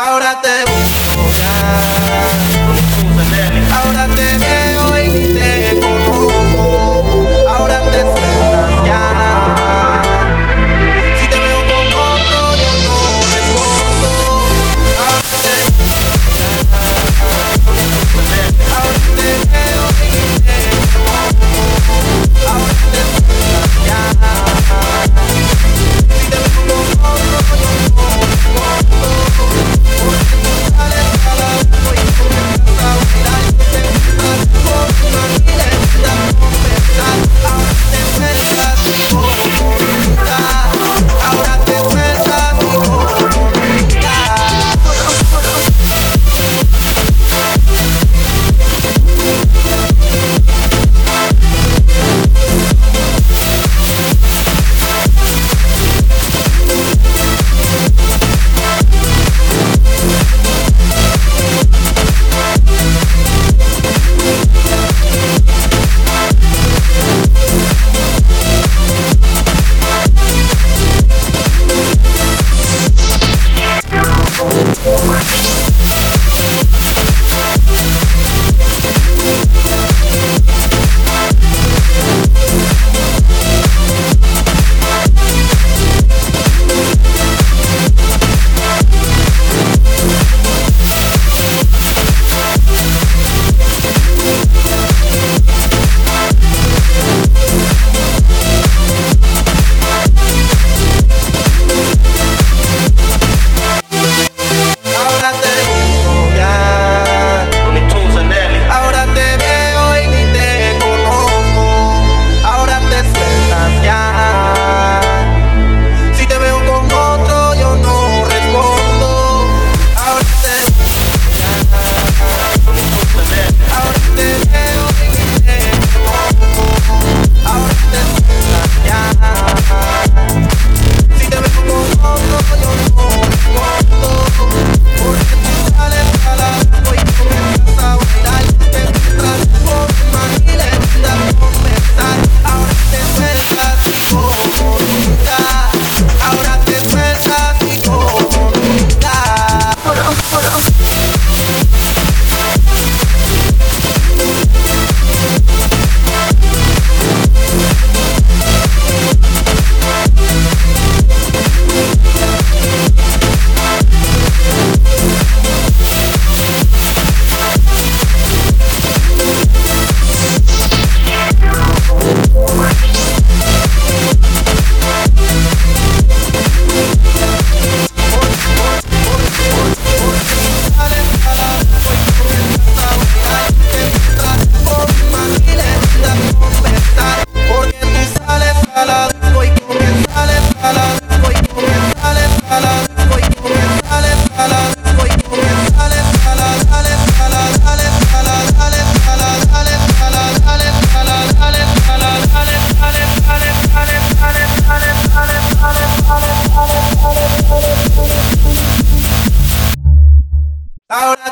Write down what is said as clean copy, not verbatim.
Ahora te busco ya, ahora te veo y ni te conozco, ahora te sueltas ya. Si te veo con otro yo no respondo. Ahora te busco ya, ahora te veo y ni te conozco, ahora te sueltas ya. Si te veo con otro yo no respondo. Ahora